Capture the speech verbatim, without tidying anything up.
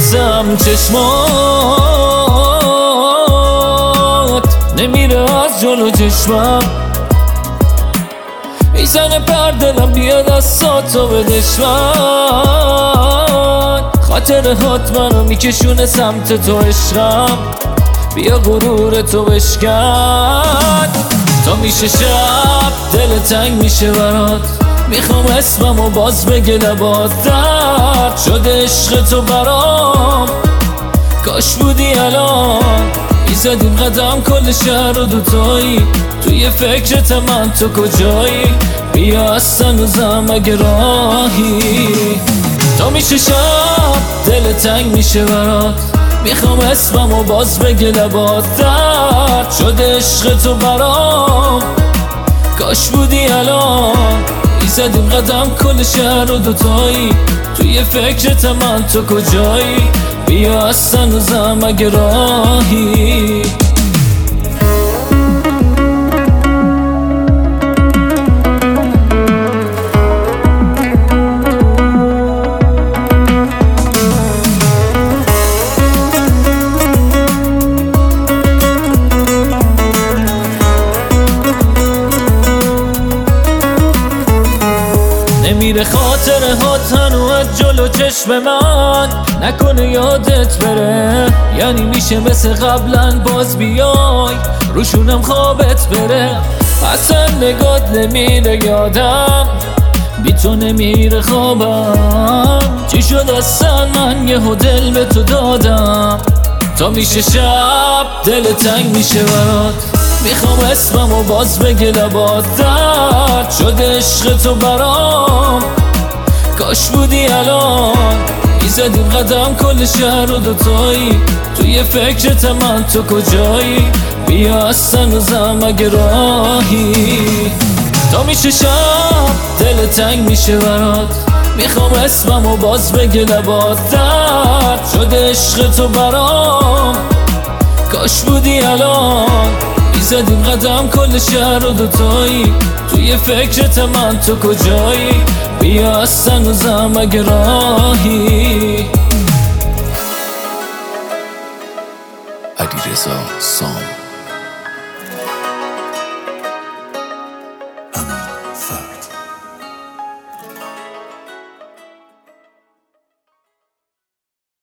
میبوسم چشمات نمیره از جلو چشمم میزنه پر دلم بیاد از ساتو به دشمن خاطر هات منو میکشونه سمت تو عشقم بیا غرور تو بشکن تا میشه شب دل تنگ میشه برات میخوام اسممو باز بگه لبات درد شده عشق تو برام کاش بودی الان میزدیم قدم کل شهر رو دوتایی توی فکرت من تو کجایی بیا از هنوزم اگه راهی تا میشه شب دل تنگ میشه برات میخوام اسممو باز بگه لبات درد شده عشق تو برام کاش بودی الان میزدیم قدم کل شهر رو دوتایی توی فکرت من تو کجایی بیا از هنوزم اگه راهی نمیره خاطر هات هنو از جلو چشم من نکنه یادت بره یعنی میشه مثل قبلا باز بیای روشونم خوابت بره اصلا نگات نمیره یادم بی تو نمیره خوابم چی شد اصلا من یه دل به تو دادم تا میشه شب دل تنگ میشه برات میخوام اسممو باز بگه لبات درد شده عشق تو برام کاش بودی الان میزدیم قدم کل شهر رو دوتایی توی فکرت من تو کجایی بیا از هنوزم اگه راهی تا میشه شب دل تنگ میشه برات میخوام اسممو باز بگه لبات درد شده عشق تو برام کاش بودی الان میزدیم قدم کل شهر رو دوتایی توی فکرت من تو کجایی بیا از هنوزم اگه راهی علیرضا سام